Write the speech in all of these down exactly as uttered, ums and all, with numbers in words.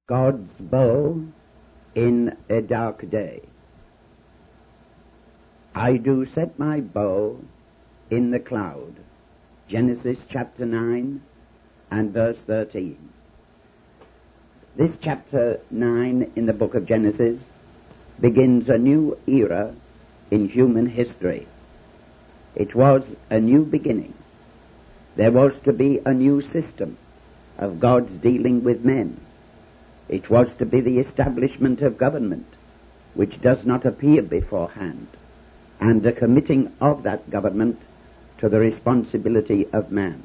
God's bow in a dark day. I do set my bow in the cloud. Genesis chapter nine and verse thirteen. This chapter nine in the book of Genesis begins a new era in human history. It was a new beginning. There was to be a new system of God's dealing with men. It was to be the establishment of government, which does not appear beforehand, and the committing of that government to the responsibility of man.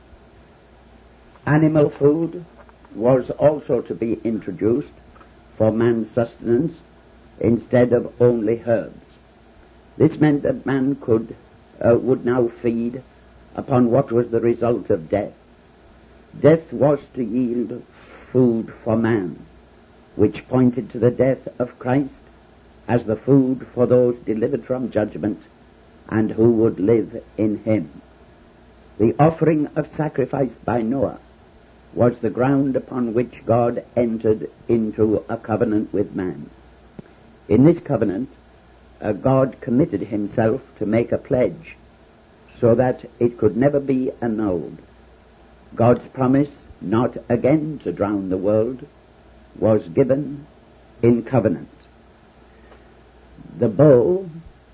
Animal food was also to be introduced for man's sustenance instead of only herbs. This meant that man could uh, would now feed upon what was the result of death. Death was to yield food for man, which pointed to the death of Christ as the food for those delivered from judgment and who would live in him. The offering of sacrifice by Noah was the ground upon which God entered into a covenant with man. In this covenant, uh, God committed himself to make a pledge so that it could never be annulled. God's promise not again to drown the world was given in covenant. The bow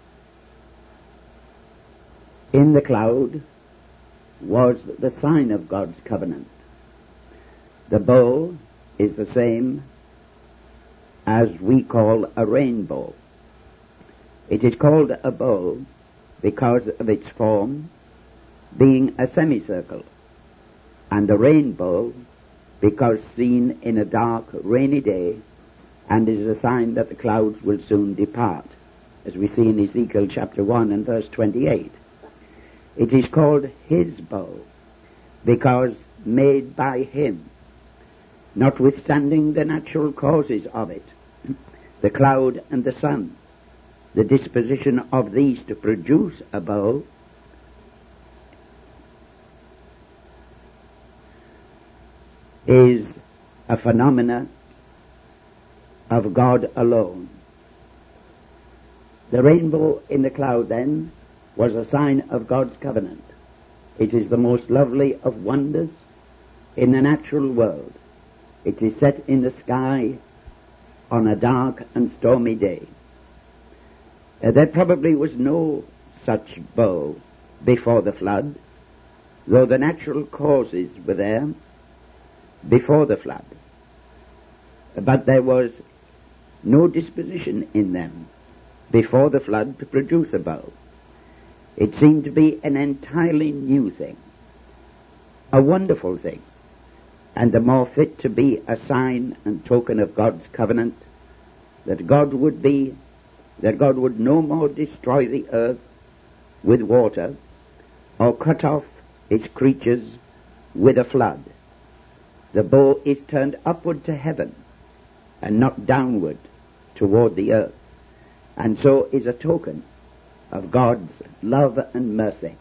in the cloud was the sign of God's covenant. The bow is the same as we call a rainbow. It is called a bow because of its form being a semicircle, and a rainbow because seen in a dark, rainy day, and is a sign that the clouds will soon depart, as we see in Ezekiel chapter one and verse twenty-eight. It is called his bow because made by him, notwithstanding the natural causes of it, the cloud and the sun, the disposition of these to produce a bow is a phenomena of God alone. The rainbow in the cloud, then, was a sign of God's covenant. It is the most lovely of wonders in the natural world. It is set in the sky on a dark and stormy day. Uh, there probably was no such bow before the flood, though the natural causes were there before the flood. But there was no disposition in them before the flood to produce a bow. It seemed to be an entirely new thing, a wonderful thing, and the more fit to be a sign and token of God's covenant, that God would be, that God would no more destroy the earth with water or cut off its creatures with a flood. The bow is turned upward to heaven and not downward toward the earth, and so is a token of God's love and mercy.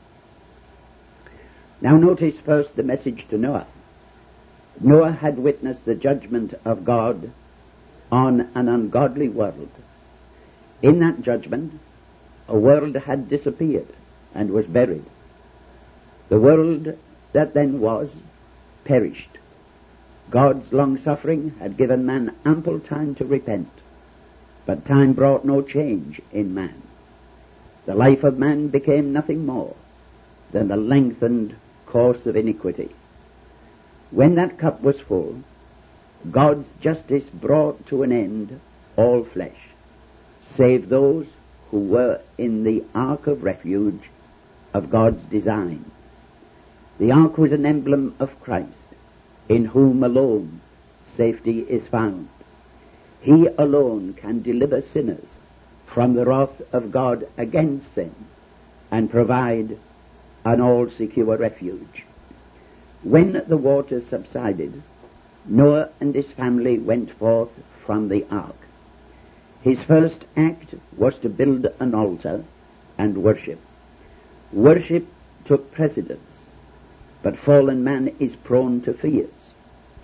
Now notice first the message to Noah. Noah had witnessed the judgment of God on an ungodly world. In that judgment, a world had disappeared and was buried. The world that then was perished. God's long-suffering had given man ample time to repent, but time brought no change in man. The life of man became nothing more than the lengthened course of iniquity. When that cup was full, God's justice brought to an end all flesh, save those who were in the ark of refuge of God's design. The ark was an emblem of Christ, in whom alone safety is found. He alone can deliver sinners from the wrath of God against sin and provide an all-secure refuge. When the waters subsided, Noah and his family went forth from the ark. His first act was to build an altar and worship. Worship took precedence, but fallen man is prone to fears.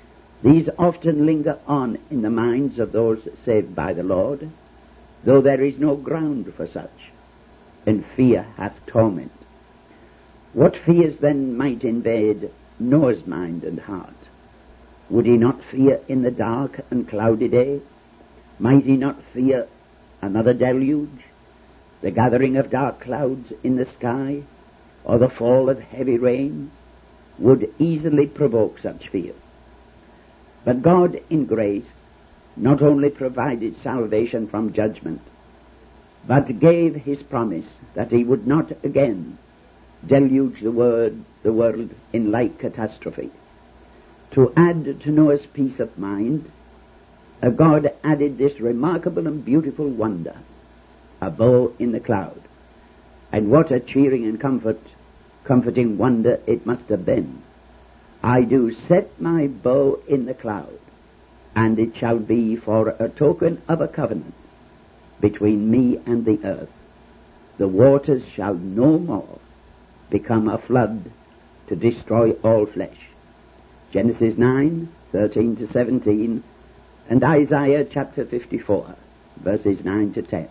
These often linger on in the minds of those saved by the Lord, though there is no ground for such, and fear hath torment. What fears then might invade Noah's mind and heart? Would he not fear in the dark and cloudy day? Might he not fear another deluge, the gathering of dark clouds in the sky, or the fall of heavy rain? Would easily provoke such fears. But God in grace not only provided salvation from judgment, but gave his promise that he would not again deluge the, word, the world in like catastrophe. To add to Noah's peace of mind, uh, God added this remarkable and beautiful wonder, a bow in the cloud. And what a cheering and comfort, comforting wonder it must have been. I do set my bow in the cloud, and it shall be for a token of a covenant between me and the earth. The waters shall no more become a flood to destroy all flesh. Genesis nine, thirteen to seventeen, and Isaiah chapter fifty-four, verses nine to ten.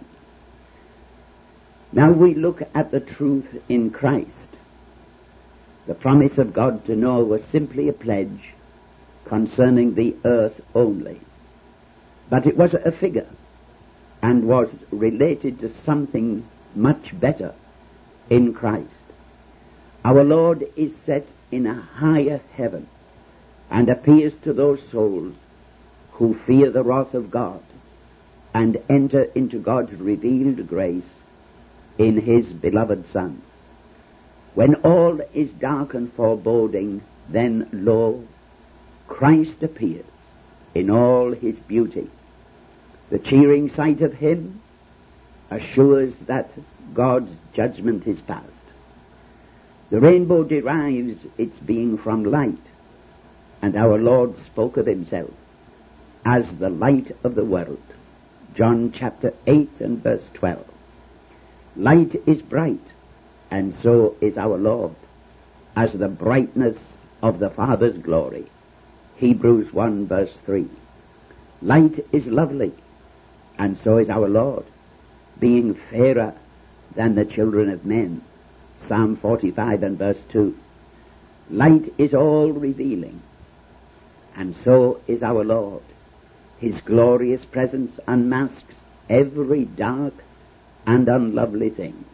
Now we look at the truth in Christ. The promise of God to Noah was simply a pledge concerning the earth only. But it was a figure and was related to something much better in Christ. Our Lord is set in a higher heaven and appears to those souls who fear the wrath of God and enter into God's revealed grace in his beloved Son. When all is dark and foreboding, then lo, Christ appears in all his beauty. The cheering sight of him assures that God's judgment is past. The rainbow derives its being from light, and our Lord spoke of himself as the light of the world. John chapter eight and verse twelve. Light is bright, and so is our Lord, as the brightness of the Father's glory. Hebrews one verse three. Light is lovely, and so is our Lord, being fairer than the children of men. Psalm forty-five and verse two. Light is all revealing, and so is our Lord. His glorious presence unmasks every dark and unlovely thing.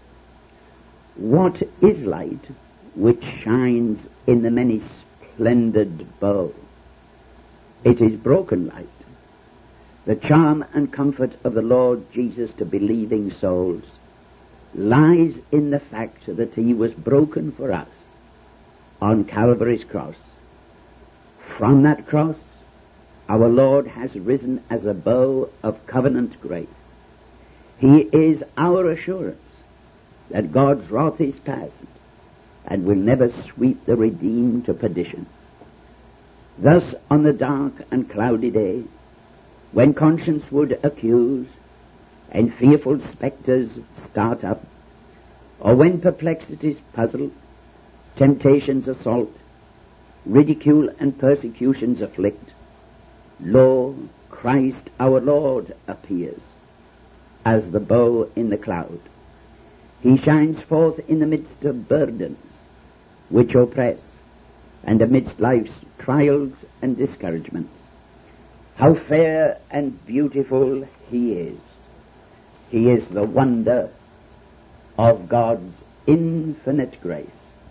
What is light which shines in the many splendid bow? It is broken light. The charm and comfort of the Lord Jesus to believing souls lies in the fact that he was broken for us on Calvary's cross. From that cross, our Lord has risen as a bow of covenant grace. He is our assurance that God's wrath is past and will never sweep the redeemed to perdition. Thus, on the dark and cloudy day, when conscience would accuse and fearful spectres start up, or when perplexities puzzle, temptations assault, ridicule and persecutions afflict, lo, Christ our Lord appears as the bow in the cloud. He shines forth in the midst of burdens which oppress, and amidst life's trials and discouragements. How fair and beautiful he is. He is the wonder of God's infinite grace.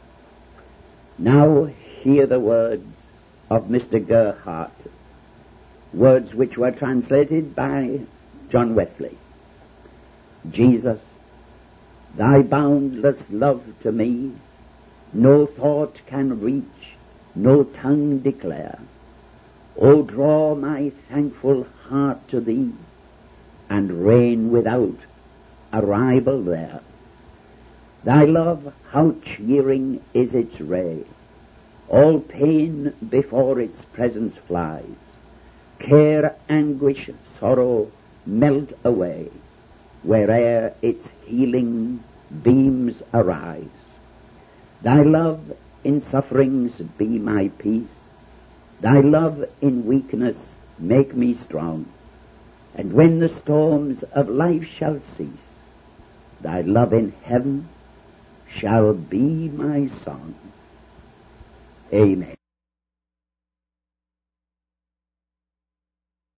Now hear the words of Mister Gerhardt, words which were translated by John Wesley. Jesus, thy boundless love to me, no thought can reach, no tongue declare. O draw my thankful heart to thee, and reign without a rival there. Thy love, how cheering is its ray, all pain before its presence flies, care, anguish, sorrow melt away, where'er its healing beams arise. Thy love in sufferings be my peace, Thy love in weakness make me strong, and when the storms of life shall cease, thy love in heaven shall be my song. Amen.